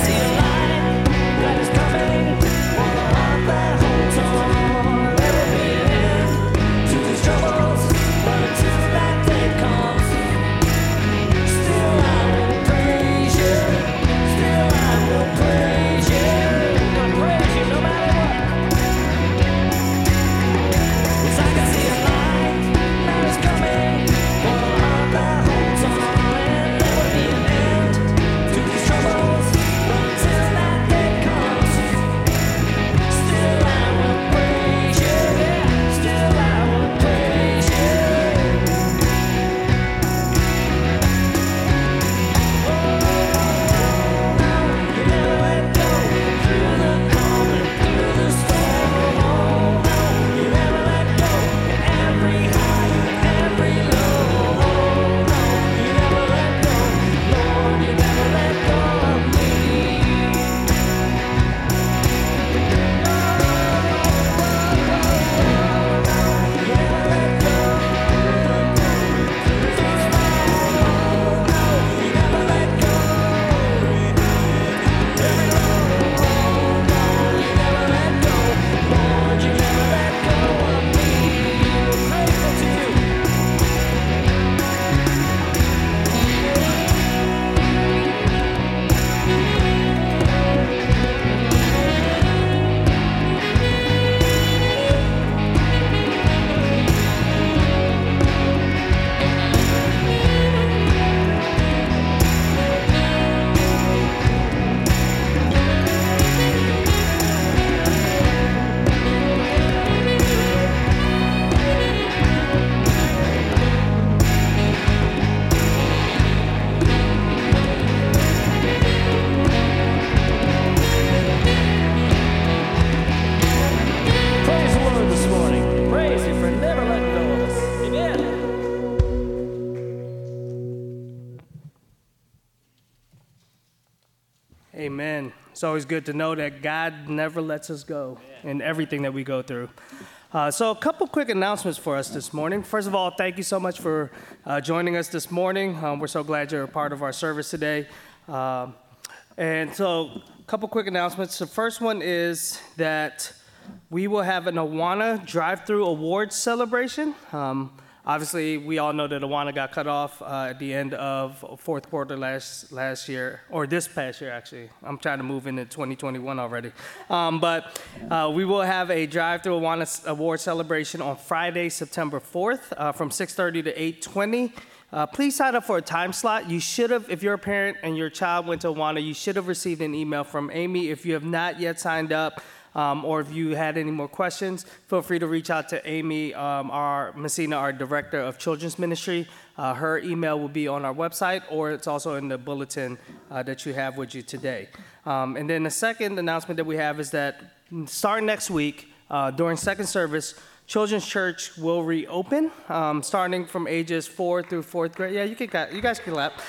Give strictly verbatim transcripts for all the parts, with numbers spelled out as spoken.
Amen. It's always good to know that God never lets us go in everything that we go through. Uh, so a couple quick announcements for us this morning. First of all, thank you so much for uh, joining us this morning. Um, we're so glad you're a part of our service today. Uh, and so a couple quick announcements. The first one is that we will have an Awana drive-through awards celebration. Um, Obviously, we all know that Awana got cut off uh, at the end of fourth quarter last last year, or this past year, actually. I'm trying to move into twenty twenty-one already. Um, but uh, we will have a drive-through Awana award celebration on Friday, September fourth, uh, from six thirty to eight twenty. Uh, please sign up for a time slot. You should have, if you're a parent and your child went to Awana, you should have received an email from Amy. If you have not yet signed up, Um, or if you had any more questions, feel free to reach out to Amy, um, our Messina, our Director of Children's Ministry. Uh, her email will be on our website, or it's also in the bulletin uh, that you have with you today. Um, and then the second announcement that we have is that starting next week, uh, during second service, Children's Church will reopen, um, starting from ages four through fourth grade. Yeah, you can, you guys can clap.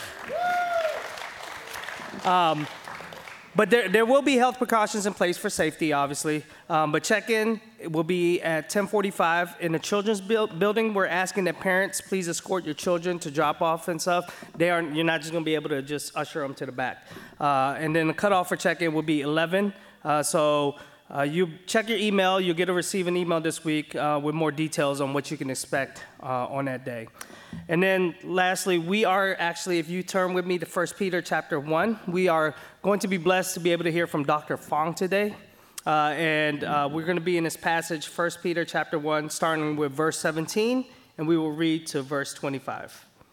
Um, But there, there will be health precautions in place for safety, obviously. Um, but check-in will be at ten forty-five in the children's build, building. We're asking that parents please escort your children to drop off and stuff. They are, you're not just going to be able to just usher them to the back. Uh, and then the cutoff for check-in will be eleven. Uh, so uh, you check your email. You'll get to receive an email this week uh, with more details on what you can expect uh, on that day. And then lastly, we are actually, if you turn with me to First Peter chapter one, we are going to be blessed to be able to hear from Doctor Fong today. Uh, and uh, we're going to be in this passage, First Peter chapter one, starting with verse seventeen, and we will read to verse twenty-five.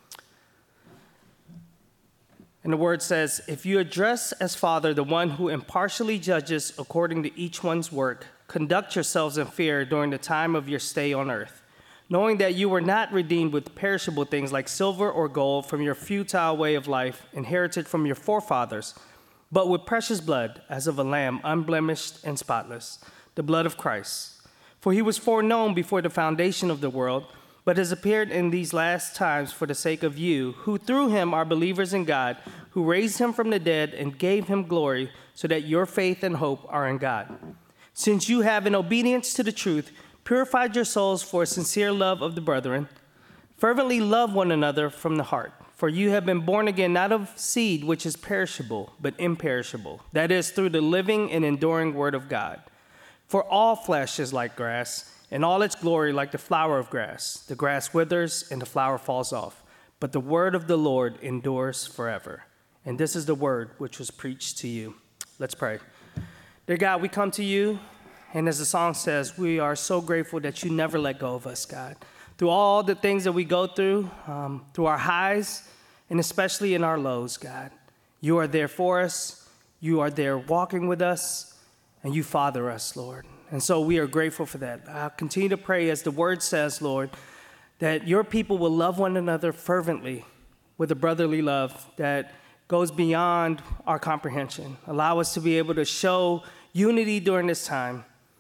And the word says, "If you address as Father the one who impartially judges according to each one's work, conduct yourselves in fear during the time of your stay on earth, knowing that you were not redeemed with perishable things like silver or gold from your futile way of life inherited from your forefathers, but with precious blood as of a lamb, unblemished and spotless, the blood of Christ. For he was foreknown before the foundation of the world, but has appeared in these last times for the sake of you, who through him are believers in God, who raised him from the dead and gave him glory, so that your faith and hope are in God. Since you have, in obedience to the truth, purified your souls for a sincere love of the brethren, fervently love one another from the heart, For you have been born again, not of seed which is perishable, but imperishable. That is, through the living and enduring word of God. For all flesh is like grass, and all its glory like the flower of grass. The grass withers, and the flower falls off. But the word of the Lord endures forever. And this is the word which was preached to you. Let's pray. Dear God, we come to you, and as the song says, we are so grateful that you never let go of us, God. Through all the things that we go through, um, through our highs, and especially in our lows, God, you are there for us. You are there walking with us, and you father us, Lord. And so we are grateful for that. I'll continue to pray, as the word says, Lord, that your people will love one another fervently with a brotherly love that goes beyond our comprehension. Allow us to be able to show unity during this time,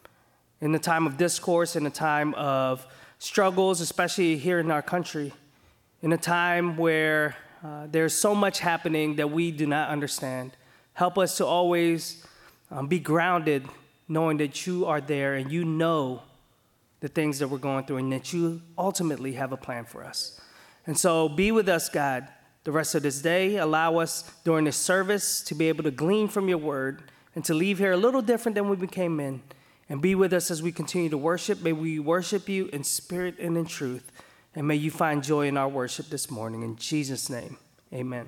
in the time of discourse, in the time of struggles, especially here in our country, in a time where uh, there's so much happening that we do not understand. Help us to always um, be grounded, knowing that you are there and you know the things that we're going through and that you ultimately have a plan for us. And so be with us, God, the rest of this day. Allow us during this service to be able to glean from your word and to leave here a little different than when we came in. And be with us as we continue to worship. May we worship you in spirit and in truth. And may you find joy in our worship this morning. In Jesus' name, amen.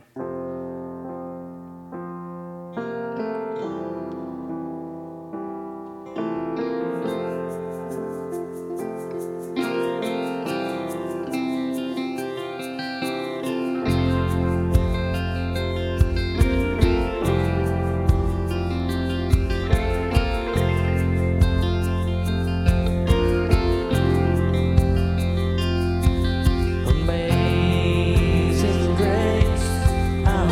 Amazing grace, how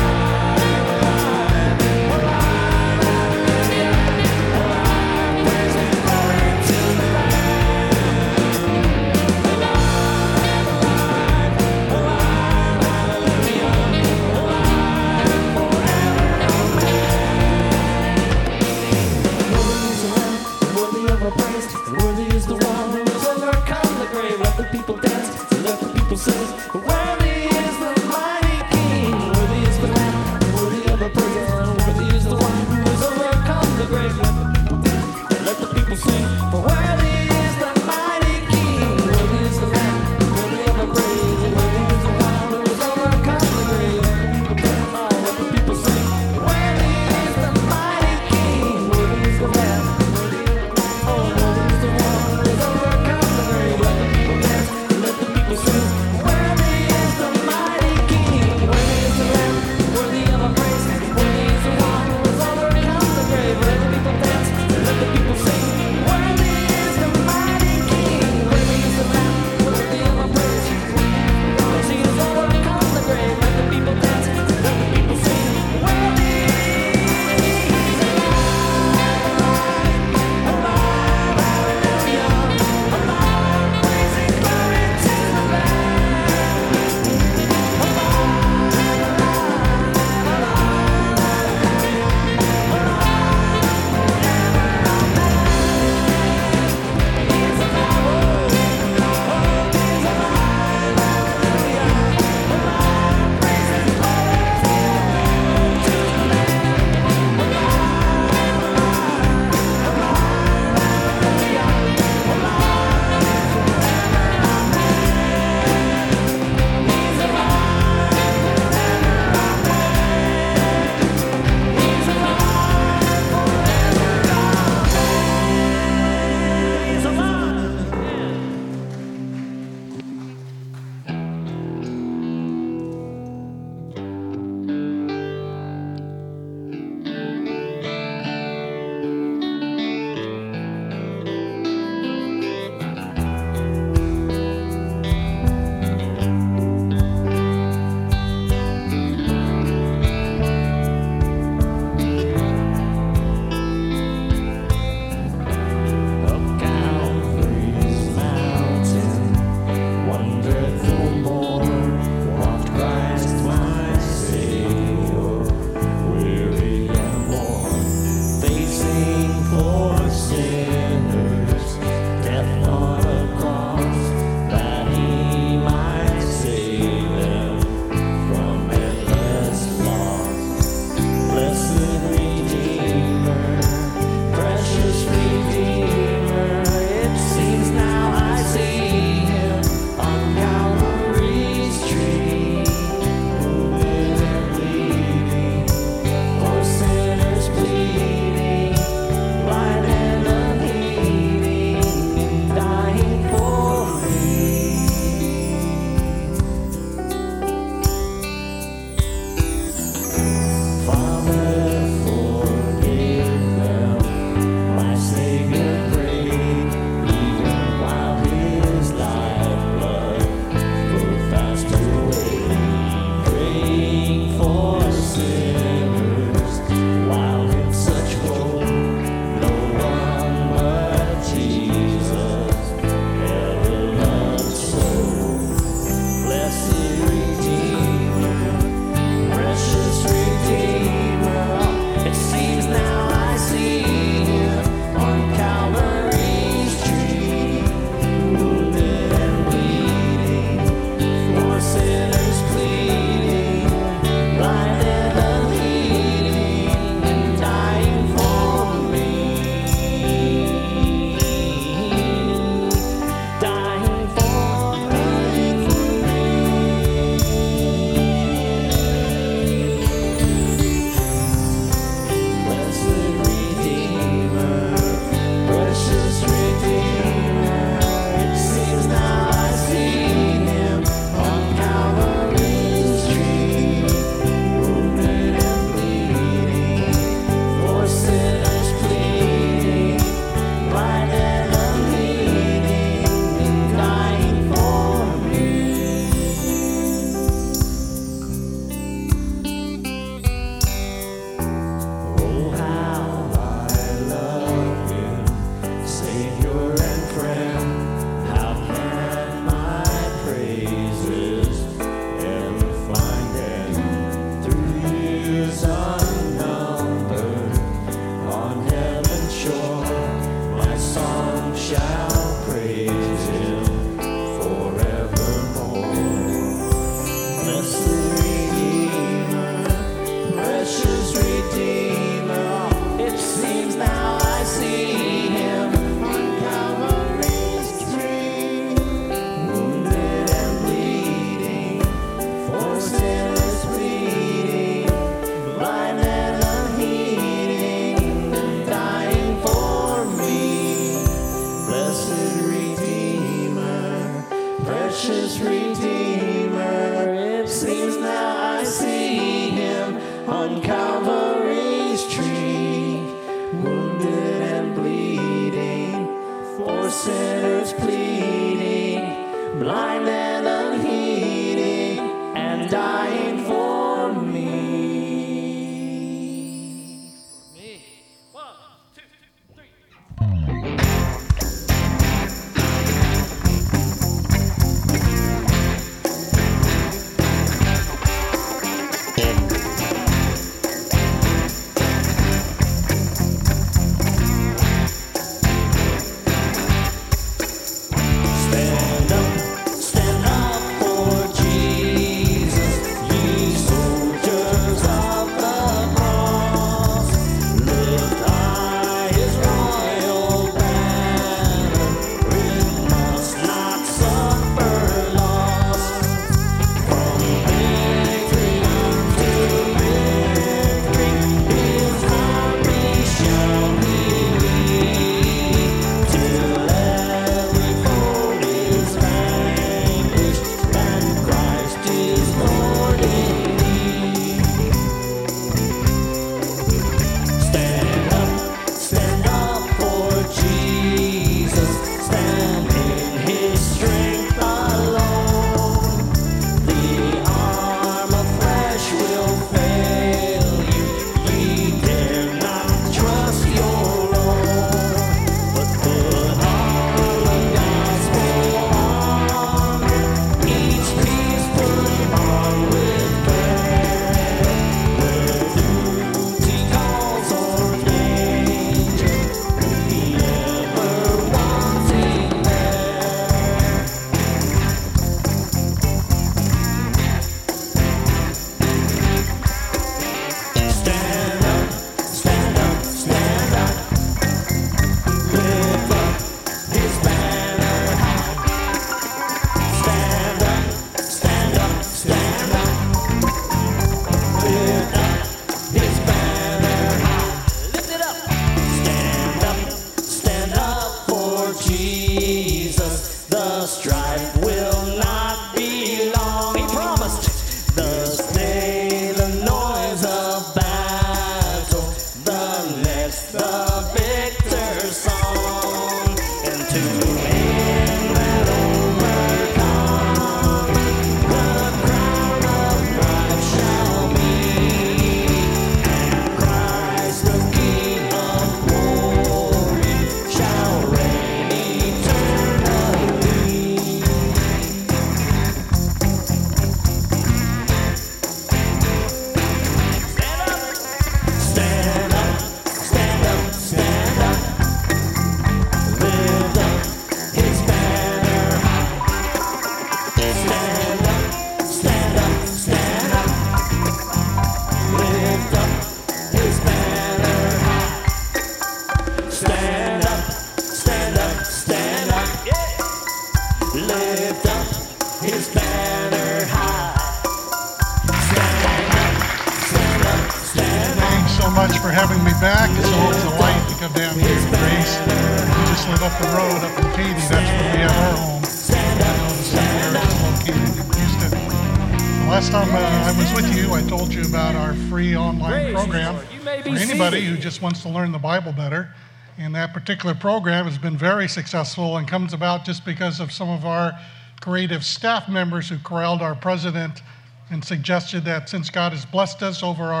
much for having me back. It's always a light to come down here to Grace. We just live up the road up in Katy. That's where we have our home. The center is located in Houston. The last time uh, I was with you, I told you about our free online program for anybody who just wants to learn the Bible better. And that particular program has been very successful and comes about just because of some of our creative staff members who corralled our president and suggested that since God has blessed us over our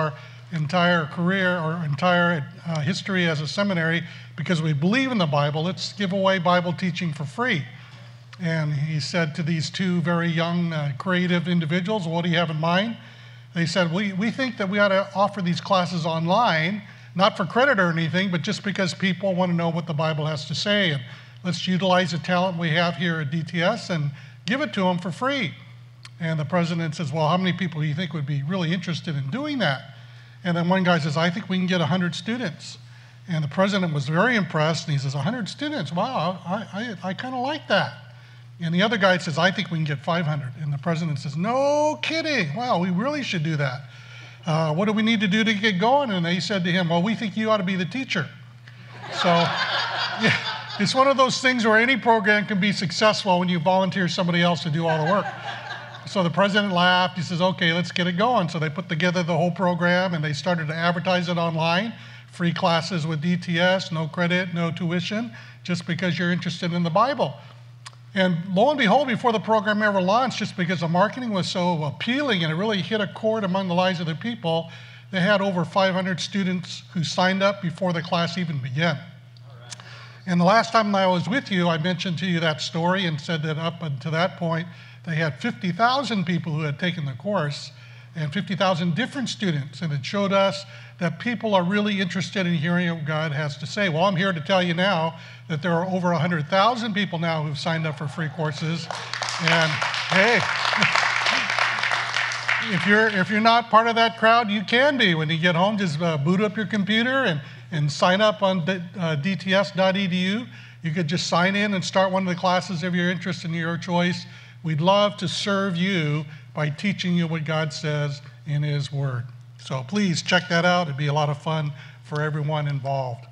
entire career or entire uh, history as a seminary, because we believe in the Bible, let's give away Bible teaching for free. And he said to these two very young, uh, creative individuals, what do you have in mind? They said, we, we think that we ought to offer these classes online, not for credit or anything, but just because people want to know what the Bible has to say. And let's utilize the talent we have here at D T S and give it to them for free. And the president says, well, how many people do you think would be really interested in doing that? And then one guy says, I think we can get one hundred students. And the president was very impressed, and he says, one hundred students? Wow, I, I, I kind of like that. And the other guy says, I think we can get five hundred. And the president says, no kidding. Wow, we really should do that. Uh, what do we need to do to get going? And they said to him, well, we think you ought to be the teacher. So yeah, it's one of those things where any program can be successful when you volunteer somebody else to do all the work. So the president laughed. He says, okay, let's get it going. So they put together the whole program, and they started to advertise it online. Free classes with D T S, no credit, no tuition, just because you're interested in the Bible. And lo and behold, before the program ever launched, just because the marketing was so appealing and it really hit a chord among the lives of the people, they had over five hundred students who signed up before the class even began. Right. And the last time I was with you, I mentioned to you that story and said that up until that point, they had fifty thousand people who had taken the course and fifty thousand different students. And it showed us that people are really interested in hearing what God has to say. Well, I'm here to tell you now that there are over one hundred thousand people now who've signed up for free courses. And hey, if you're, if you're not part of that crowd, you can be. When you get home, just uh, boot up your computer and, and sign up on d- uh, d t s dot e d u. You could just sign in and start one of the classes of your interest and your choice. We'd love to serve you by teaching you what God says in His Word. So please check that out. It'd be a lot of fun for everyone involved.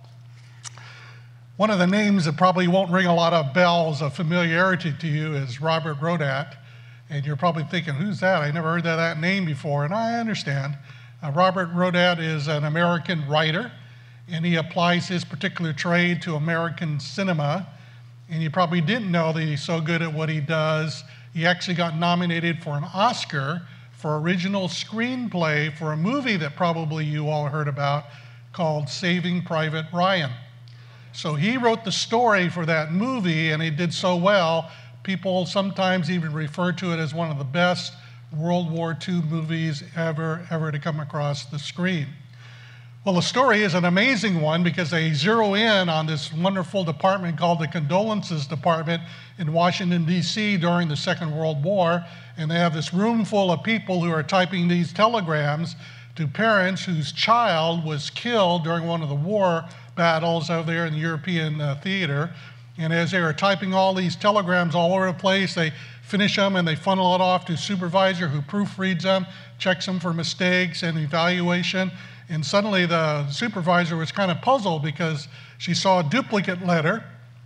One of the names that probably won't ring a lot of bells of familiarity to you is Robert Rodat. And you're probably thinking, who's that? I never heard that, that name before. And I understand. Uh, Robert Rodat is an American writer, and he applies his particular trade to American cinema. And you probably didn't know that he's so good at what he does. He actually got nominated for an Oscar for original screenplay for a movie that probably you all heard about called Saving Private Ryan. So he wrote the story for that movie, and he did so well, people sometimes even refer to it as one of the best World War Two movies ever, ever to come across the screen. Well, the story is an amazing one because they zero in on this wonderful department called the Condolences Department in Washington, D C during the Second World War. And they have this room full of people who are typing these telegrams to parents whose child was killed during one of the war battles over there in the European uh, theater. And as they were typing all these telegrams all over the place, they finish them and they funnel it off to a supervisor who proofreads them, checks them for mistakes and evaluation. And suddenly the supervisor was kind of puzzled because she saw a duplicate letter.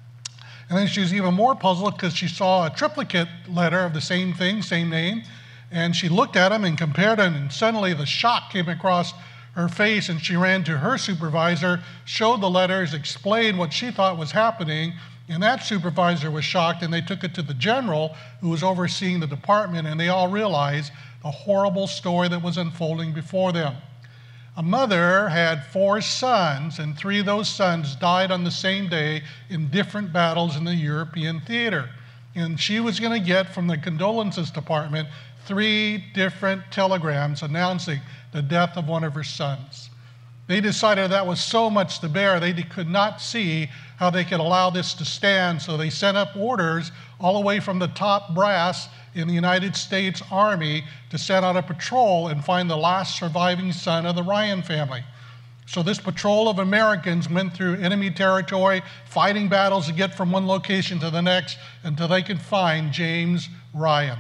And then she was even more puzzled because she saw a triplicate letter of the same thing, same name. And she looked at them and compared them, and suddenly the shock came across her face, and she ran to her supervisor, showed the letters, explained what she thought was happening, and that supervisor was shocked, and they took it to the general who was overseeing the department, and they all realized the horrible story that was unfolding before them. A mother had four sons, and three of those sons died on the same day in different battles in the European theater. And she was going to get from the Condolences Department three different telegrams announcing the death of one of her sons. They decided that was so much to bear, they could not see how they could allow this to stand, so they sent up orders all the way from the top brass in the United States Army to send out a patrol and find the last surviving son of the Ryan family. So this patrol of Americans went through enemy territory, fighting battles to get from one location to the next until they could find James Ryan.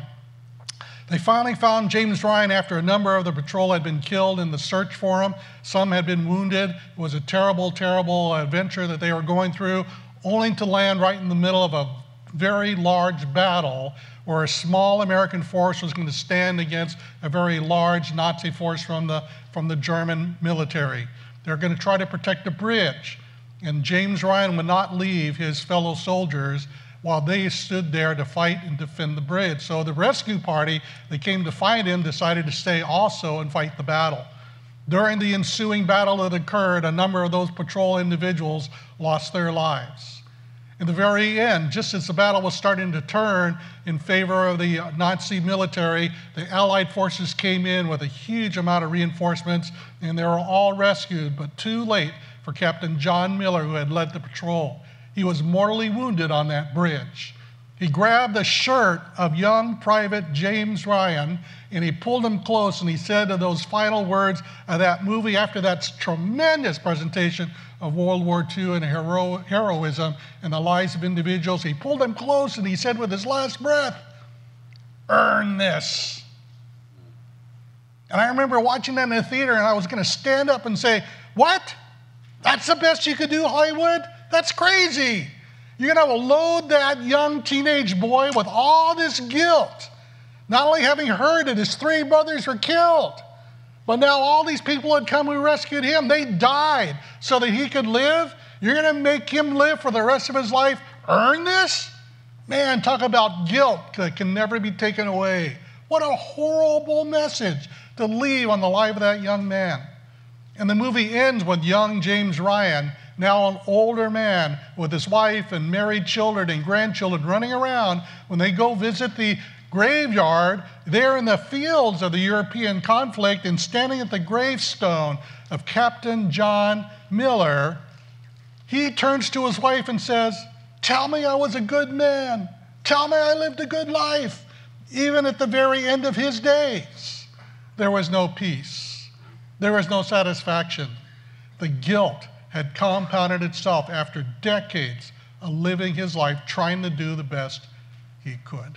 They finally found James Ryan after a number of the patrol had been killed in the search for him. Some had been wounded. It was a terrible, terrible adventure that they were going through, only to land right in the middle of a very large battle where a small American force was going to stand against a very large Nazi force from the, from the German military. They're going to try to protect the bridge. And James Ryan would not leave his fellow soldiers while they stood there to fight and defend the bridge. So the rescue party that came to find him decided to stay also and fight the battle. During the ensuing battle that occurred, a number of those patrol individuals lost their lives. In the very end, just as the battle was starting to turn in favor of the Nazi military, the Allied forces came in with a huge amount of reinforcements, and they were all rescued, but too late for Captain John Miller, who had led the patrol. He was mortally wounded on that bridge. He grabbed the shirt of young Private James Ryan, and he pulled him close, and he said to those final words of that movie after that tremendous presentation of World War Two and hero- heroism and the lives of individuals, he pulled him close and he said with his last breath, "Earn this." And I remember watching that in the theater, and I was going to stand up and say, "What? That's the best you could do, Hollywood? That's crazy. You're going to load that young teenage boy with all this guilt, not only having heard that his three brothers were killed, but now all these people had come who rescued him. They died so that he could live. You're going to make him live for the rest of his life? Earn this?" Man, talk about guilt that can never be taken away. What a horrible message to leave on the life of that young man. And the movie ends with young James Ryan, now an older man with his wife and married children and grandchildren, running around when they go visit the graveyard there in the fields of the European conflict, and standing at the gravestone of Captain John Miller, he turns to his wife and says, "Tell me I was a good man. Tell me I lived a good life." Even at the very end of his days, there was no peace. There was no satisfaction. The guilt had compounded itself after decades of living his life trying to do the best he could.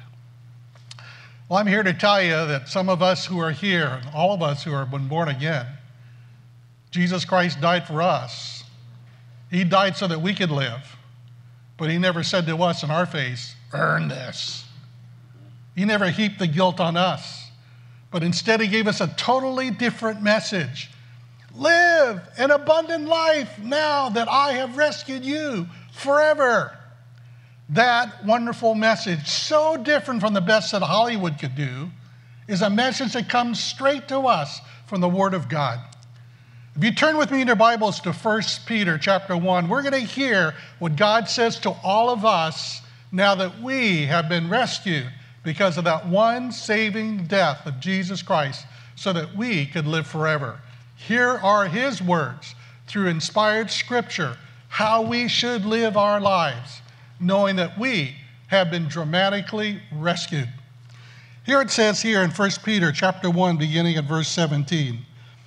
Well, I'm here to tell you that some of us who are here, and all of us who have been born again, Jesus Christ died for us. He died so that we could live. But he never said to us in our face, "Earn this." He never heaped the guilt on us. But instead he gave us a totally different message. Live an abundant life now that I have rescued you forever. That wonderful message, so different from the best that Hollywood could do, is a message that comes straight to us from the Word of God. If you turn with me in your Bibles to First Peter chapter one, we're going to hear what God says to all of us now that we have been rescued because of that one saving death of Jesus Christ so that we could live forever. Here are his words through inspired scripture, how we should live our lives, knowing that we have been dramatically rescued. Here it says here in First Peter chapter one, beginning at verse seventeen.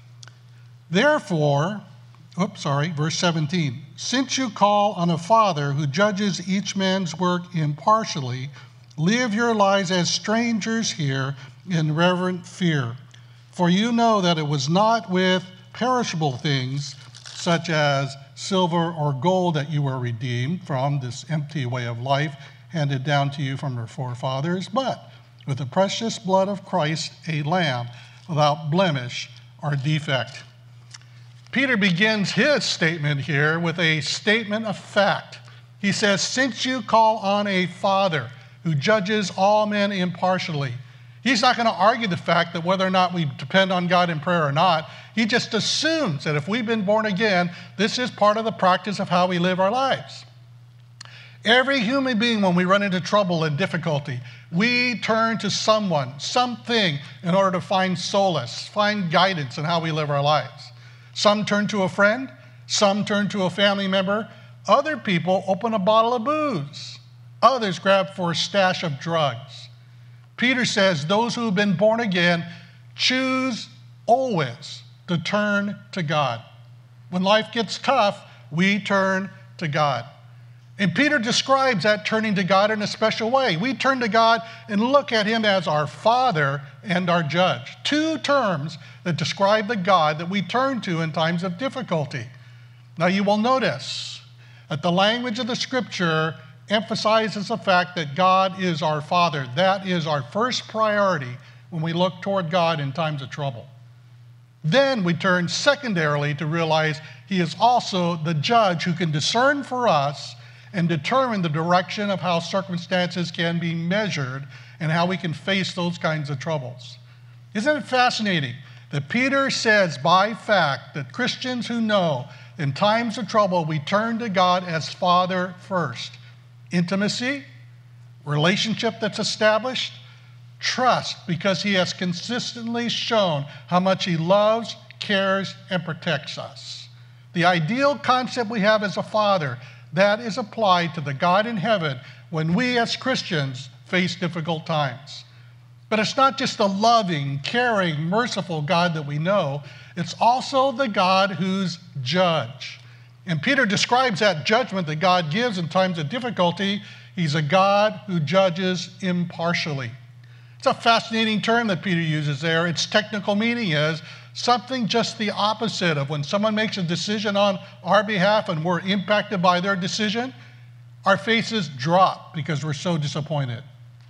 Therefore, oops, sorry, verse seventeen. Since you call on a Father who judges each man's work impartially, live your lives as strangers here in reverent fear. For you know that it was not with perishable things, such as silver or gold, that you were redeemed from this empty way of life handed down to you from your forefathers, but with the precious blood of Christ, a lamb without blemish or defect. Peter begins his statement here with a statement of fact. He says, since you call on a Father who judges all men impartially. He's not going to argue the fact that whether or not we depend on God in prayer or not. He just assumes that if we've been born again, this is part of the practice of how we live our lives. Every human being, when we run into trouble and difficulty, we turn to someone, something, in order to find solace, find guidance in how we live our lives. Some turn to a friend, some turn to a family member, other people open a bottle of booze, others grab for a stash of drugs. Peter says those who have been born again choose always to turn to God. When life gets tough, we turn to God. And Peter describes that turning to God in a special way. We turn to God and look at him as our Father and our Judge. Two terms that describe the God that we turn to in times of difficulty. Now you will notice that the language of the scripture emphasizes the fact that God is our Father. That is our first priority when we look toward God in times of trouble. Then we turn secondarily to realize he is also the judge who can discern for us and determine the direction of how circumstances can be measured and how we can face those kinds of troubles. Isn't it fascinating that Peter says by fact that Christians who know in times of trouble we turn to God as Father first. Intimacy, relationship that's established, trust because he has consistently shown how much he loves, cares, and protects us. The ideal concept we have as a father, that is applied to the God in heaven when we as Christians face difficult times. But it's not just the loving, caring, merciful God that we know, it's also the God who's judge. And Peter describes that judgment that God gives in times of difficulty. He's a God who judges impartially. It's a fascinating term that Peter uses there. Its technical meaning is something just the opposite of when someone makes a decision on our behalf and we're impacted by their decision, our faces drop because we're so disappointed.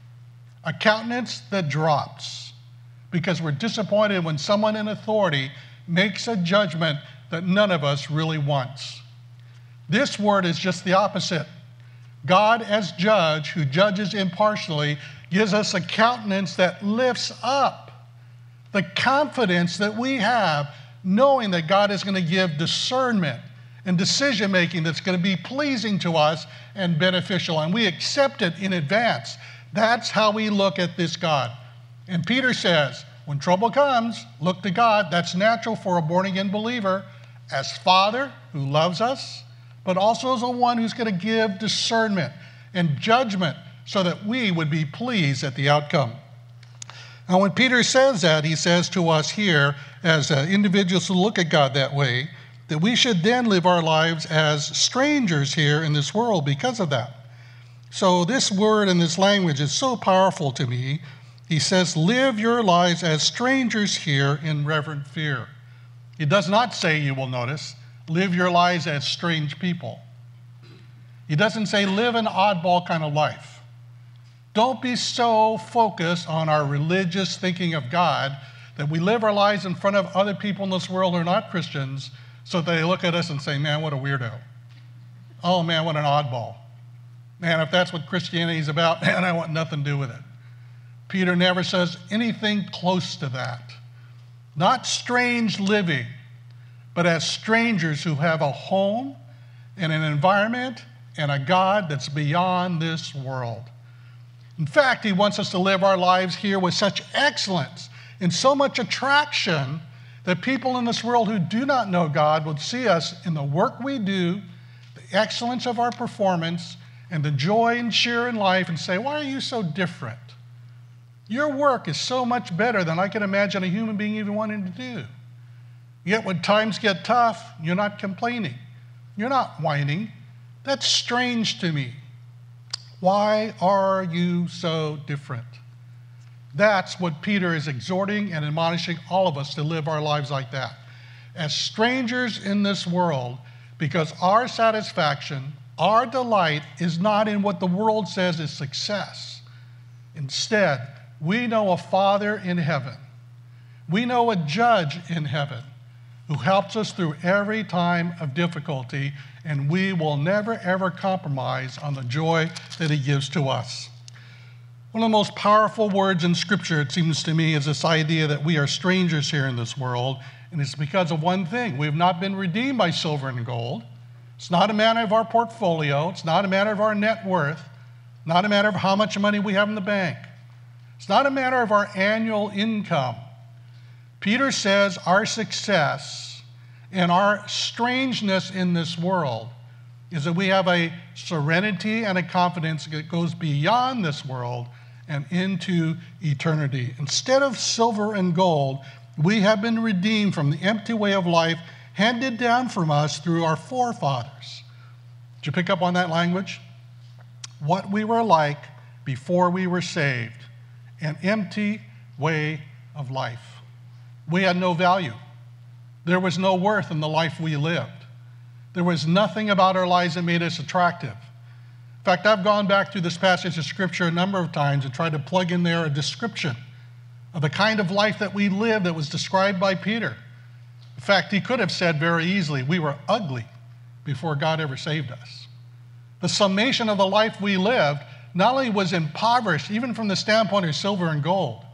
A countenance that drops because we're disappointed when someone in authority makes a judgment that none of us really wants. This word is just the opposite. God as judge who judges impartially gives us a countenance that lifts up the confidence that we have knowing that God is going to give discernment and decision making that's going to be pleasing to us and beneficial, and we accept it in advance. That's how we look at this God. And Peter says, when trouble comes, look to God. That's natural for a born-again believer as Father who loves us, but also as a one who's going to give discernment and judgment so that we would be pleased at the outcome. Now, when Peter says that, he says to us here, as uh, individuals who look at God that way, that we should then live our lives as strangers here in this world because of that. So this word and this language is so powerful to me. He says, live your lives as strangers here in reverent fear. He does not say, you will notice, live your lives as strange people. He doesn't say live an oddball kind of life. Don't be so focused on our religious thinking of God that we live our lives in front of other people in this world who are not Christians so they look at us and say, man, what a weirdo. Oh, man, what an oddball. Man, if that's what Christianity is about, man, I want nothing to do with it. Peter never says anything close to that. Not strange living, but as strangers who have a home and an environment and a God that's beyond this world. In fact, he wants us to live our lives here with such excellence and so much attraction that people in this world who do not know God would see us in the work we do, the excellence of our performance, and the joy and cheer in life and say, why are you so different? Your work is so much better than I can imagine a human being even wanting to do. Yet when times get tough, you're not complaining. You're not whining. That's strange to me. Why are you so different? That's what Peter is exhorting and admonishing all of us to live our lives like that. As strangers in this world, because our satisfaction, our delight is not in what the world says is success. Instead, we know a Father in heaven. We know a judge in heaven who helps us through every time of difficulty, and we will never, ever compromise on the joy that he gives to us. One of the most powerful words in Scripture, it seems to me, is this idea that we are strangers here in this world, and it's because of one thing. We have not been redeemed by silver and gold. It's not a matter of our portfolio. It's not a matter of our net worth. Not a matter of how much money we have in the bank. It's not a matter of our annual income. Peter says our success and our strangeness in this world is that we have a serenity and a confidence that goes beyond this world and into eternity. Instead of silver and gold, we have been redeemed from the empty way of life handed down from us through our forefathers. Did you pick up on that language? What we were like before we were saved, an empty way of life. We had no value. There was no worth in the life we lived. There was nothing about our lives that made us attractive. In fact, I've gone back through this passage of Scripture a number of times and tried to plug in there a description of the kind of life that we lived that was described by Peter. In fact, he could have said very easily, we were ugly before God ever saved us. The summation of the life we lived not only was impoverished, even from the standpoint of silver and gold,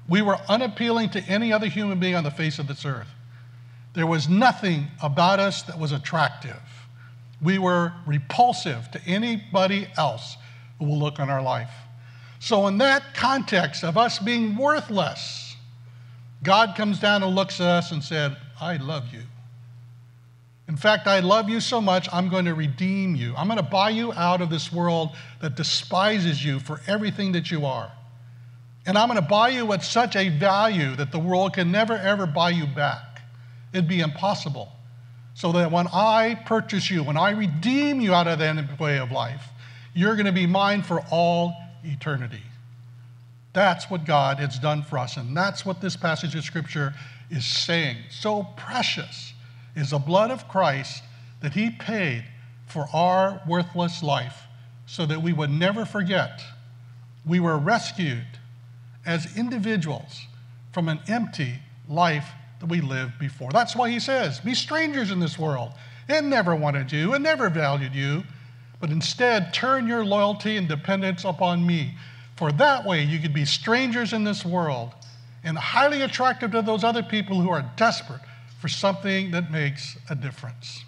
We were unappealing to any other human being on the face of this earth. There was nothing about us that was attractive. We were repulsive to anybody else who will look on our life. So in that context of us being worthless, God comes down and looks at us and said, I love you. In fact, I love you so much, I'm going to redeem you. I'm going to buy you out of this world that despises you for everything that you are. And I'm going to buy you at such a value that the world can never, ever buy you back. It'd be impossible. So that when I purchase you, when I redeem you out of that way of life, you're going to be mine for all eternity. That's what God has done for us. And that's what this passage of Scripture is saying. So precious is the blood of Christ that he paid for our worthless life so that we would never forget we were rescued as individuals from an empty life that we lived before. That's why he says, be strangers in this world. It never wanted you, it never valued you, but instead turn your loyalty and dependence upon me. For that way you could be strangers in this world and highly attractive to those other people who are desperate for something that makes a difference.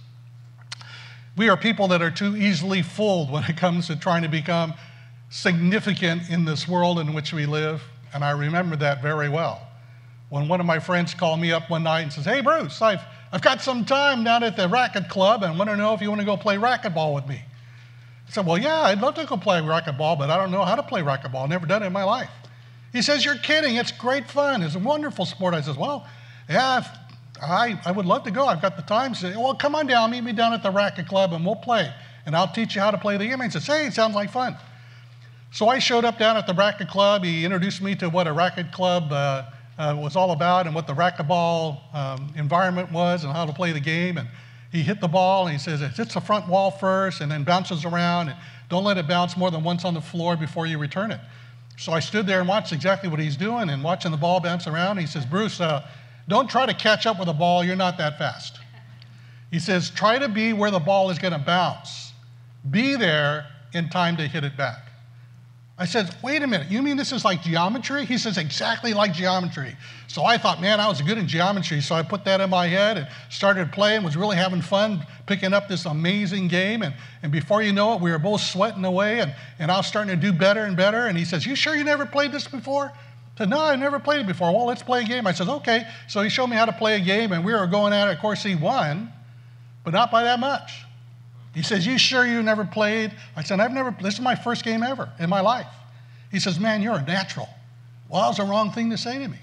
We are people that are too easily fooled when it comes to trying to become significant in this world in which we live, and I remember that very well. When one of my friends called me up one night and says, hey, Bruce, I've, I've got some time down at the racket club and I want to know if you want to go play racquetball with me. I said, well, yeah, I'd love to go play racquetball, but I don't know how to play racquetball. I've never done it in my life. He says, you're kidding. It's great fun. It's a wonderful sport. I says, well, yeah, if, I, I would love to go. I've got the time. He said, well, come on down. Meet me down at the racket club and we'll play. And I'll teach you how to play the game. He says, hey, it sounds like fun. So I showed up down at the racket club. He introduced me to what a racket club uh, uh, was all about and what the racquetball um, environment was and how to play the game. And he hit the ball and he says, it hits the front wall first and then bounces around. And don't let it bounce more than once on the floor before you return it. So I stood there and watched exactly what he's doing and watching the ball bounce around. He says, Bruce, uh, don't try to catch up with the ball. You're not that fast. He says, try to be where the ball is going to bounce. Be there in time to hit it back. I said, wait a minute, you mean this is like geometry? He says, exactly like geometry. So I thought, man, I was good in geometry. So I put that in my head and started playing, was really having fun picking up this amazing game. And, and before you know it, we were both sweating away and, and I was starting to do better and better. And he says, you sure you never played this before? I said, no, I never played it before. Well, let's play a game. I said, okay. So he showed me how to play a game and we were going at it. Of course, he won, but not by that much. He says, you sure you never played? I said, I've never, this is my first game ever in my life. He says, man, you're a natural. Well, that was the wrong thing to say to me.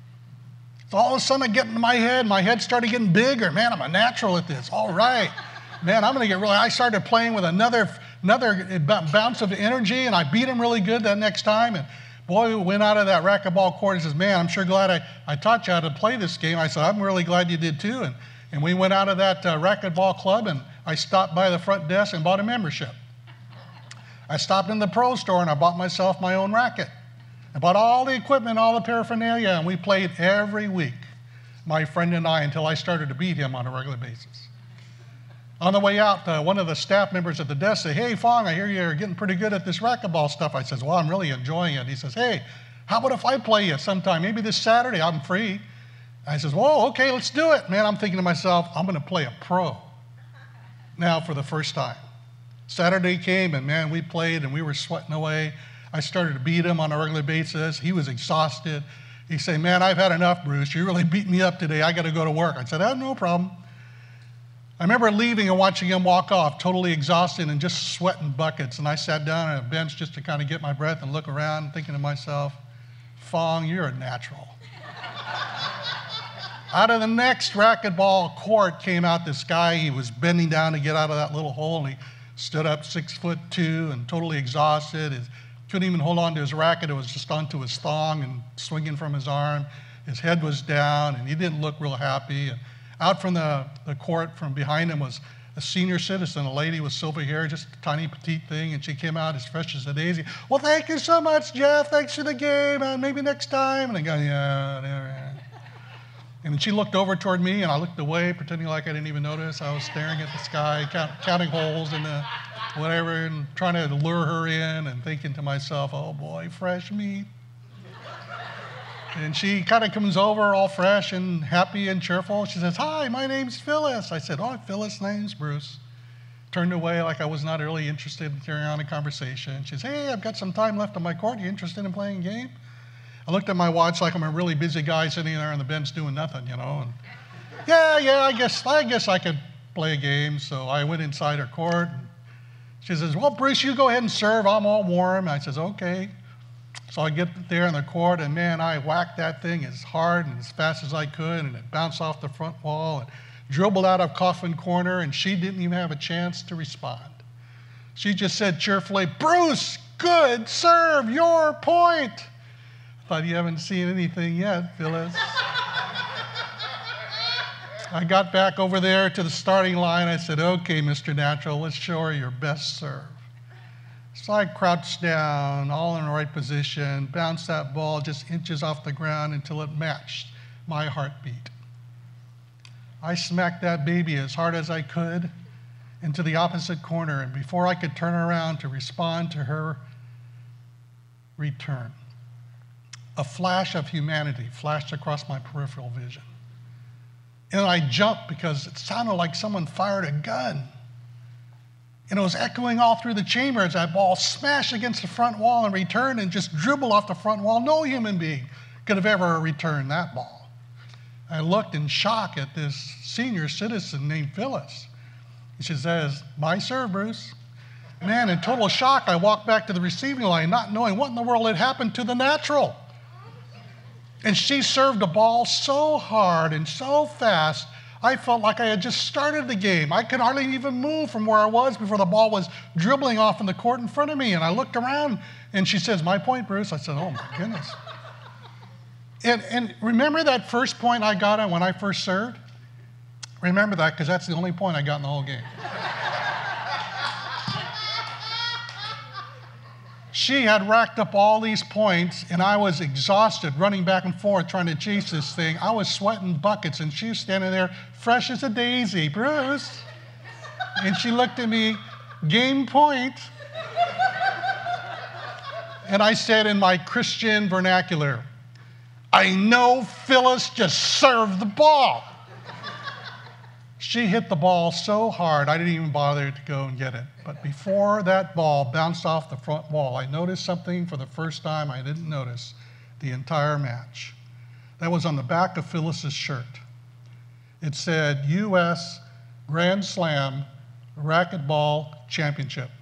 So all of a sudden I get into my head, my head started getting bigger. Man, I'm a natural at this. All right. Man, I'm going to get really, I started playing with another, another bounce of energy and I beat him really good that next time. And boy, we went out of that racquetball court and says, man, I'm sure glad I, I taught you how to play this game. I said, I'm really glad you did too. And, and we went out of that uh, racquetball club and I stopped by the front desk and bought a membership. I stopped in the pro store and I bought myself my own racket. I bought all the equipment, all the paraphernalia, and we played every week, my friend and I, until I started to beat him on a regular basis. On the way out, uh, one of the staff members at the desk said, hey, Fong, I hear you're getting pretty good at this racquetball stuff. I says, well, I'm really enjoying it. He says, hey, how about if I play you sometime? Maybe this Saturday, I'm free. I says, well, okay, let's do it. Man, I'm thinking to myself, I'm going to play a pro now for the first time. Saturday came, and man, we played, and we were sweating away. I started to beat him on a regular basis. He was exhausted. He said, man, I've had enough, Bruce. You really beat me up today. I got to go to work. I said, oh, no problem. I remember leaving and watching him walk off, totally exhausted and just sweating buckets. And I sat down on a bench just to kind of get my breath and look around, thinking to myself, Fong, you're a natural. Out of the next racquetball court came out this guy. He was bending down to get out of that little hole, and he stood up six foot two and totally exhausted. He couldn't even hold on to his racket. It was just onto his thong and swinging from his arm. His head was down, and he didn't look real happy. And out from the, the court from behind him was a senior citizen, a lady with silver hair, just a tiny petite thing, and she came out as fresh as a daisy. Well, thank you so much, Jeff. Thanks for the game, and maybe next time. And I go, yeah, yeah. And then she looked over toward me, and I looked away, pretending like I didn't even notice. I was staring at the sky, count, counting holes in the whatever, and trying to lure her in, and thinking to myself, oh boy, fresh meat. And she kind of comes over all fresh and happy and cheerful. She says, "Hi, my name's Phyllis." I said, "Oh, Phyllis, name's Bruce." Turned away like I was not really interested in carrying on a conversation. She says, "Hey, I've got some time left on my court. You interested in playing a game?" I looked at my watch like I'm a really busy guy sitting there on the bench doing nothing, you know. And, yeah, yeah, I guess I guess I could play a game. So I went inside her court. And she says, "Well, Bruce, you go ahead and serve. I'm all warm." I says, "Okay." So I get there in the court, and man, I whacked that thing as hard and as fast as I could, and it bounced off the front wall and dribbled out of coffin corner, and she didn't even have a chance to respond. She just said cheerfully, "Bruce, good serve, your point." I thought, you haven't seen anything yet, Phyllis. I got back over there to the starting line. I said, "Okay, Mister Natural, let's show her your best serve." So I crouched down, all in the right position, bounced that ball just inches off the ground until it matched my heartbeat. I smacked that baby as hard as I could into the opposite corner, and before I could turn around to respond to her return, a flash of humanity flashed across my peripheral vision. And I jumped because it sounded like someone fired a gun. And it was echoing all through the chamber as that ball smashed against the front wall and returned and just dribbled off the front wall. No human being could have ever returned that ball. I looked in shock at this senior citizen named Phyllis. She says, "My serve, Bruce." Man, in total shock, I walked back to the receiving line, not knowing what in the world had happened to the natural. And she served the ball so hard and so fast, I felt like I had just started the game. I could hardly even move from where I was before the ball was dribbling off in the court in front of me. And I looked around, and she says, "My point, Bruce." I said, "Oh, my goodness." And, and remember that first point I got on when I first served? Remember that, because that's the only point I got in the whole game. She had racked up all these points, and I was exhausted, running back and forth, trying to chase this thing. I was sweating buckets, and she was standing there, fresh as a daisy. "Bruce." And she looked at me, "Game point." And I said in my Christian vernacular, "I know Phyllis just served the ball." She hit the ball so hard, I didn't even bother to go and get it. But before that ball bounced off the front wall, I noticed something for the first time I didn't notice the entire match. That was on the back of Phyllis's shirt. It said, "U S Grand Slam Racquetball Championship."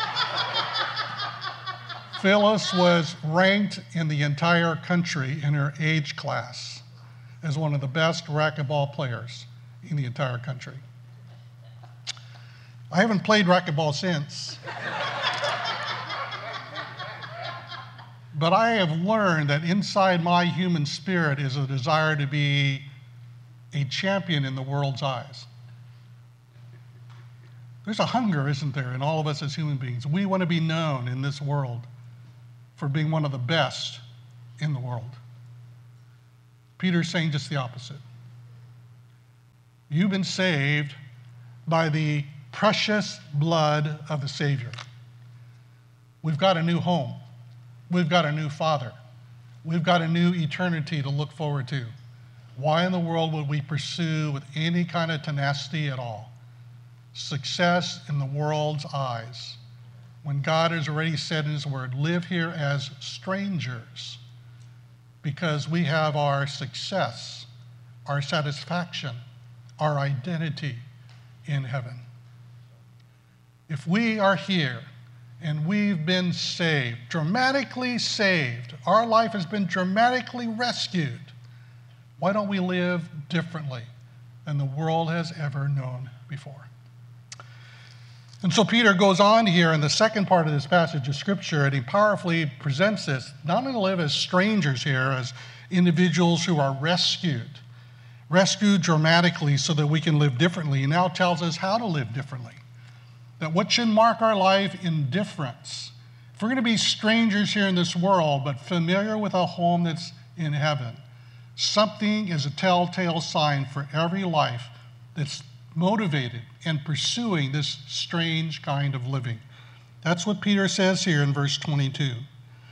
Phyllis was ranked in the entire country in her age class as one of the best racquetball players in the entire country. I haven't played racquetball since. But I have learned that inside my human spirit is a desire to be a champion in the world's eyes. There's a hunger, isn't there, in all of us as human beings? We want to be known in this world for being one of the best in the world. Peter's saying just the opposite. You've been saved by the precious blood of the Savior. We've got a new home. We've got a new Father. We've got a new eternity to look forward to. Why in the world would we pursue with any kind of tenacity at all success in the world's eyes when God has already said in His Word, "Live here as strangers," because we have our success, our satisfaction, our identity in heaven. If we are here and we've been saved, dramatically saved, our life has been dramatically rescued, why don't we live differently than the world has ever known before? And so Peter goes on here in the second part of this passage of Scripture, and he powerfully presents this, not only to live as strangers here, as individuals who are rescued, rescued dramatically so that we can live differently. He now tells us how to live differently. That what should mark our life in difference. If we're going to be strangers here in this world, but familiar with a home that's in heaven, something is a telltale sign for every life that's motivated and pursuing this strange kind of living. That's what Peter says here in verse twenty-two.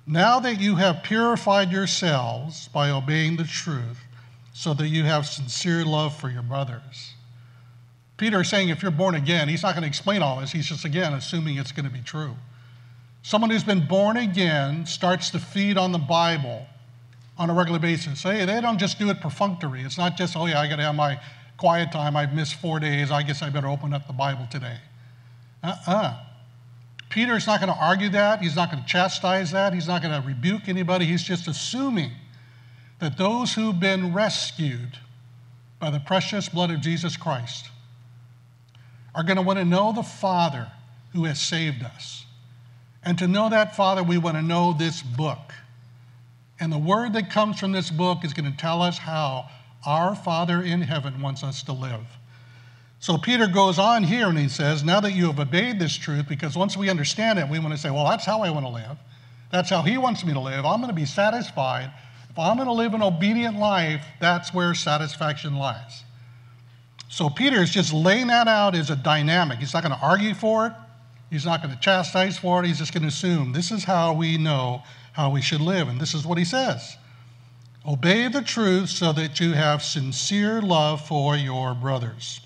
Now that you have purified yourselves by obeying the truth, so that you have sincere love for your brothers. Peter is saying if you're born again, he's not going to explain all this. He's just, again, assuming it's going to be true. Someone who's been born again starts to feed on the Bible on a regular basis. Hey, they don't just do it perfunctory. It's not just, oh yeah, I got to have my quiet time. I've missed four days. I guess I better open up the Bible today. Uh-uh. Peter's not going to argue that. He's not going to chastise that. He's not going to rebuke anybody. He's just assuming that those who've been rescued by the precious blood of Jesus Christ are going to want to know the Father who has saved us. And to know that Father, we want to know this book. And the word that comes from this book is going to tell us how our Father in heaven wants us to live. So Peter goes on here and he says, now that you have obeyed this truth, because once we understand it, we want to say, well, that's how I want to live. That's how he wants me to live. I'm going to be satisfied. If I'm going to live an obedient life, that's where satisfaction lies. So Peter is just laying that out as a dynamic. He's not going to argue for it. He's not going to chastise for it. He's just going to assume this is how we know how we should live. And this is what he says. Obey the truth so that you have sincere love for your brothers.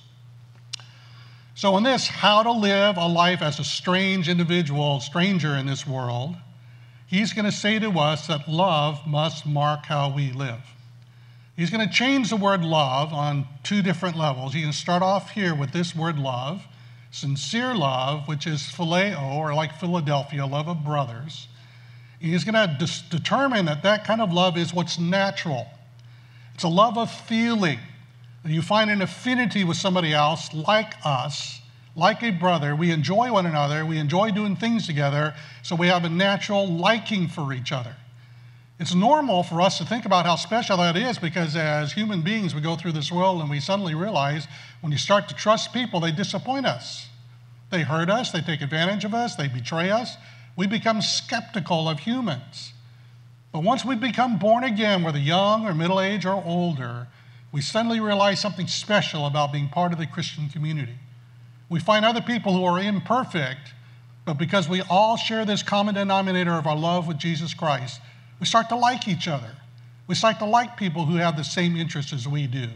So in this, how to live a life as a strange individual, stranger in this world, he's going to say to us that love must mark how we live. He's going to change the word love on two different levels. He's going to start off here with this word love, sincere love, which is phileo, or like Philadelphia, love of brothers. He's going to dis- determine that that kind of love is what's natural. It's a love of feeling. You find an affinity with somebody else like us, like a brother. We enjoy one another. We enjoy doing things together, so we have a natural liking for each other. It's normal for us to think about how special that is because as human beings, we go through this world and we suddenly realize when you start to trust people, they disappoint us. They hurt us. They take advantage of us. They betray us. We become skeptical of humans. But once we become born again, whether young or middle-aged or older, we suddenly realize something special about being part of the Christian community. We find other people who are imperfect, but because we all share this common denominator of our love with Jesus Christ, we start to like each other. We start to like people who have the same interests as we do.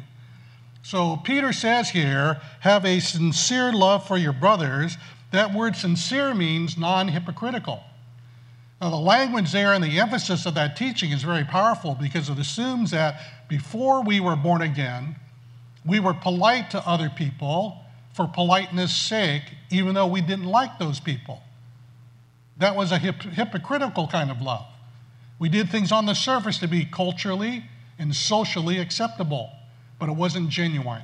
So Peter says here, have a sincere love for your brothers. That word sincere means non-hypocritical. Now the language there and the emphasis of that teaching is very powerful because it assumes that before we were born again, we were polite to other people for politeness' sake, even though we didn't like those people. That was a hip- hypocritical kind of love. We did things on the surface to be culturally and socially acceptable, but it wasn't genuine.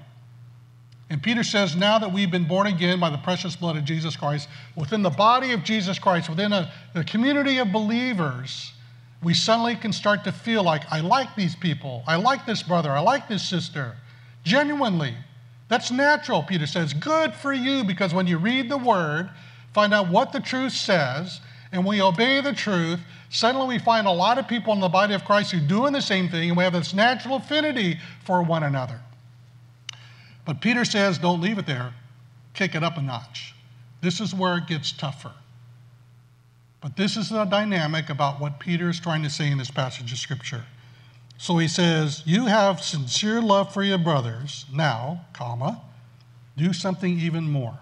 And Peter says, now that we've been born again by the precious blood of Jesus Christ, within the body of Jesus Christ, within a, a community of believers, we suddenly can start to feel like, I like these people, I like this brother, I like this sister, genuinely. That's natural, Peter says. Good for you, because when you read the word, find out what the truth says, and we obey the truth, suddenly we find a lot of people in the body of Christ who are doing the same thing, and we have this natural affinity for one another. But Peter says, don't leave it there. Kick it up a notch. This is where it gets tougher. But this is the dynamic about what Peter is trying to say in this passage of Scripture. So he says, you have sincere love for your brothers. Now, comma, do something even more.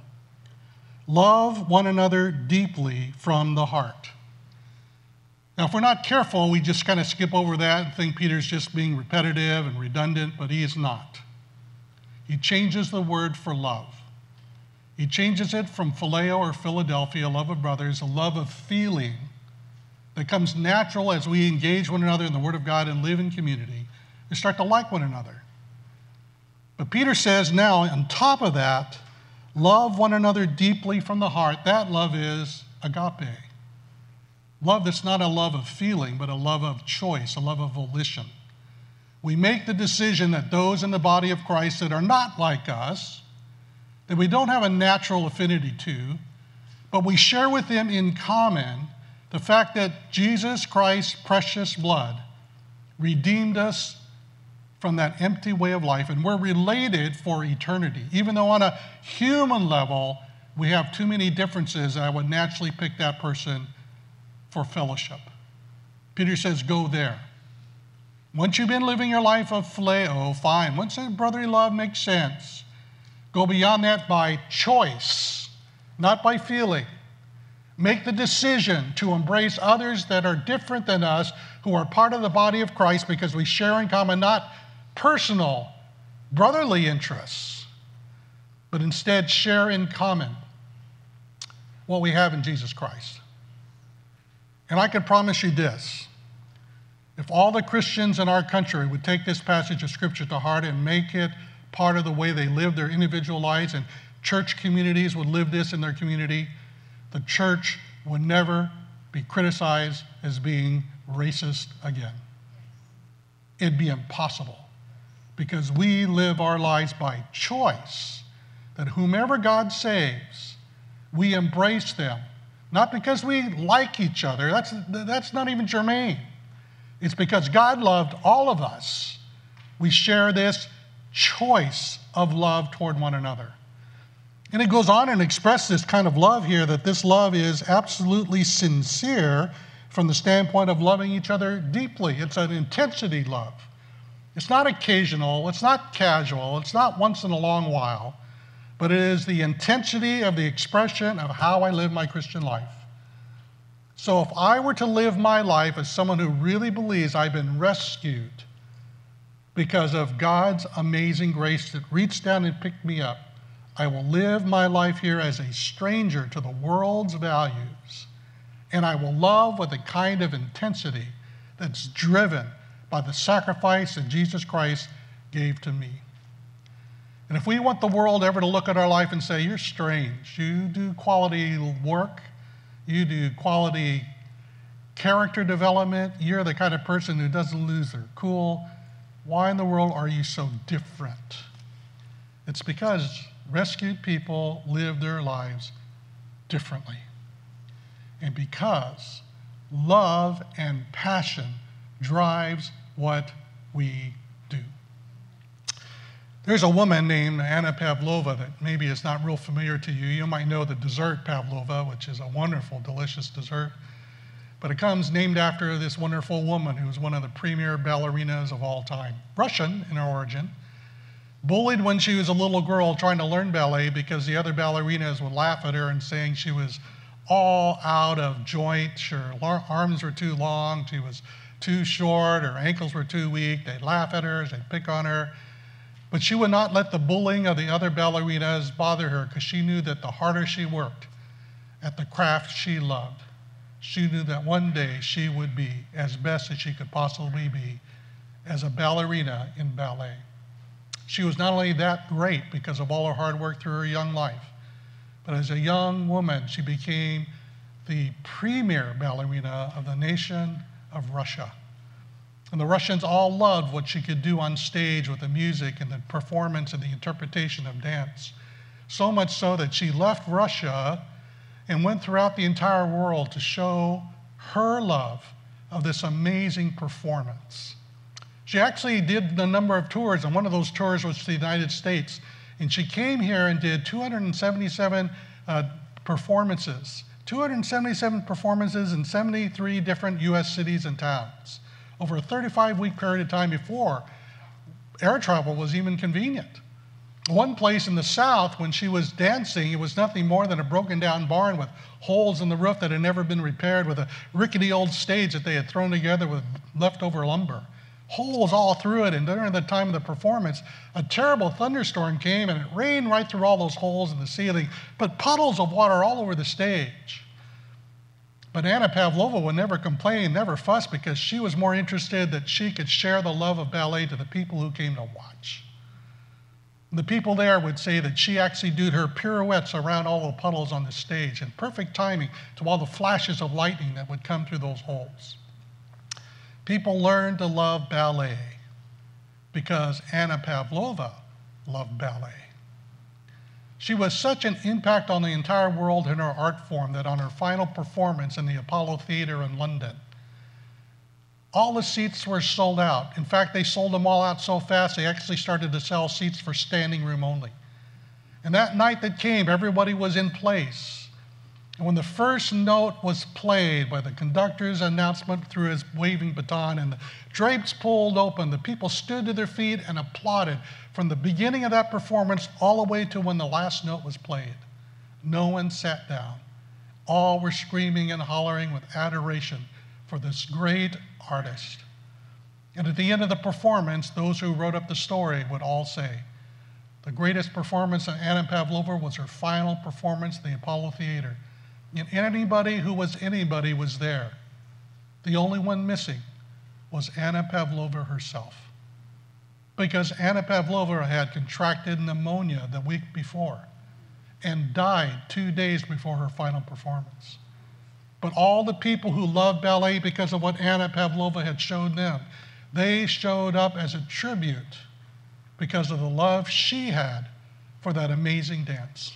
Love one another deeply from the heart. Now, if we're not careful, we just kind of skip over that and think Peter's just being repetitive and redundant, but he is not. He changes the word for love. He changes it from phileo or Philadelphia, love of brothers, a love of feeling that comes natural as we engage one another in the Word of God and live in community. We start to like one another. But Peter says now, on top of that, love one another deeply from the heart. That love is agape. Love that's not a love of feeling, but a love of choice, a love of volition. We make the decision that those in the body of Christ that are not like us, that we don't have a natural affinity to, but we share with them in common the fact that Jesus Christ's precious blood redeemed us from that empty way of life, and we're related for eternity. Even though on a human level, we have too many differences, I would naturally pick that person for fellowship. Peter says, go there. Once you've been living your life of phileo, fine. Once that brotherly love makes sense, go beyond that by choice, not by feeling. Make the decision to embrace others that are different than us, who are part of the body of Christ, because we share in common not personal, brotherly interests, but instead share in common what we have in Jesus Christ. And I can promise you this: if all the Christians in our country would take this passage of Scripture to heart and make it part of the way they live their individual lives, and church communities would live this in their community, the church would never be criticized as being racist again. It'd be impossible, because we live our lives by choice, that whomever God saves, we embrace them. Not because we like each other, that's, that's not even germane. It's because God loved all of us. We share this choice of love toward one another. And it goes on and expresses this kind of love here, that this love is absolutely sincere from the standpoint of loving each other deeply. It's an intensity love. It's not occasional, it's not casual, it's not once in a long while, but it is the intensity of the expression of how I live my Christian life. So if I were to live my life as someone who really believes I've been rescued because of God's amazing grace that reached down and picked me up, I will live my life here as a stranger to the world's values, and I will love with a kind of intensity that's driven by the sacrifice that Jesus Christ gave to me. And if we want the world ever to look at our life and say, you're strange, you do quality work, you do quality character development, you're the kind of person who doesn't lose their cool, why in the world are you so different? It's because rescued people live their lives differently. And because love and passion drives what we do. There's a woman named Anna Pavlova that maybe is not real familiar to you. You might know the dessert pavlova, which is a wonderful, delicious dessert. But it comes named after this wonderful woman who was one of the premier ballerinas of all time. Russian in her origin. Bullied when she was a little girl trying to learn ballet because the other ballerinas would laugh at her and saying she was all out of joint. Her arms were too long, she was too short, her ankles were too weak. They'd laugh at her, they'd pick on her. But she would not let the bullying of the other ballerinas bother her, because she knew that the harder she worked at the craft she loved, she knew that one day she would be as best as she could possibly be as a ballerina in ballet. She was not only that great because of all her hard work through her young life, but as a young woman, she became the premier ballerina of the nation of Russia. And the Russians all loved what she could do on stage with the music and the performance and the interpretation of dance. So much so that she left Russia and went throughout the entire world to show her love of this amazing performance. She actually did a number of tours, and one of those tours was to the United States. And she came here and did two hundred seventy-seven uh, performances, two hundred seventy-seven performances in seventy-three different U S cities and towns over a thirty-five week period of time before air travel was even convenient. One place in the South, when she was dancing, it was nothing more than a broken down barn with holes in the roof that had never been repaired, with a rickety old stage that they had thrown together with leftover lumber. Holes all through it, and during the time of the performance, a terrible thunderstorm came and it rained right through all those holes in the ceiling, but puddles of water all over the stage. But Anna Pavlova would never complain, never fuss, because she was more interested that she could share the love of ballet to the people who came to watch. The people there would say that she actually did her pirouettes around all the puddles on the stage in perfect timing to all the flashes of lightning that would come through those holes. People learned to love ballet because Anna Pavlova loved ballet. She was such an impact on the entire world in her art form that on her final performance in the Apollo Theater in London, all the seats were sold out. In fact, they sold them all out so fast, they actually started to sell seats for standing room only. And that night that came, everybody was in place. And when the first note was played by the conductor's announcement through his waving baton and the drapes pulled open, the people stood to their feet and applauded from the beginning of that performance all the way to when the last note was played. No one sat down. All were screaming and hollering with adoration for this great artist. And at the end of the performance, those who wrote up the story would all say, the greatest performance of Anna Pavlova was her final performance at the Apollo Theater. And anybody who was anybody was there. The only one missing was Anna Pavlova herself. Because Anna Pavlova had contracted pneumonia the week before and died two days before her final performance. But all the people who loved ballet because of what Anna Pavlova had showed them, they showed up as a tribute because of the love she had for that amazing dance.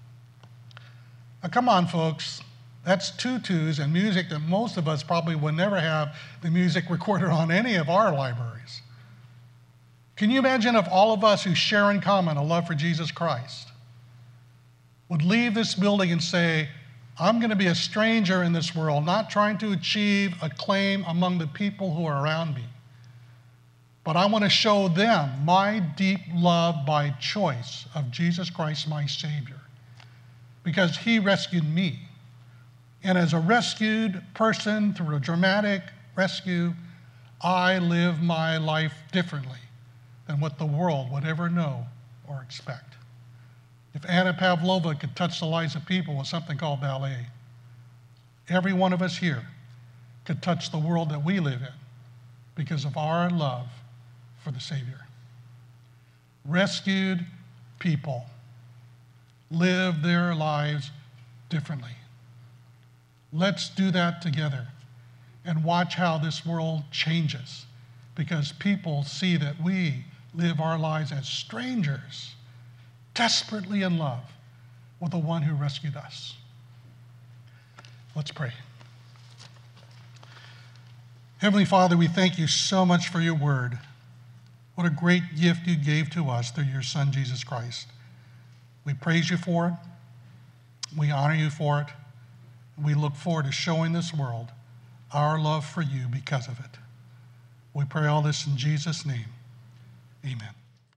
Now, come on, folks. That's tutus and music that most of us probably would never have the music recorded on any of our libraries. Can you imagine if all of us who share in common a love for Jesus Christ would leave this building and say, I'm going to be a stranger in this world, not trying to achieve acclaim among the people who are around me, but I want to show them my deep love by choice of Jesus Christ, my Savior, because he rescued me. And as a rescued person through a dramatic rescue, I live my life differently than what the world would ever know or expect. If Anna Pavlova could touch the lives of people with something called ballet, every one of us here could touch the world that we live in because of our love for the Savior. Rescued people live their lives differently. Let's do that together and watch how this world changes because people see that we live our lives as strangers, desperately in love with the one who rescued us. Let's pray. Heavenly Father, we thank you so much for your word. What a great gift you gave to us through your Son, Jesus Christ. We praise you for it. We honor you for it. We look forward to showing this world our love for you because of it. We pray all this in Jesus' name. Amen.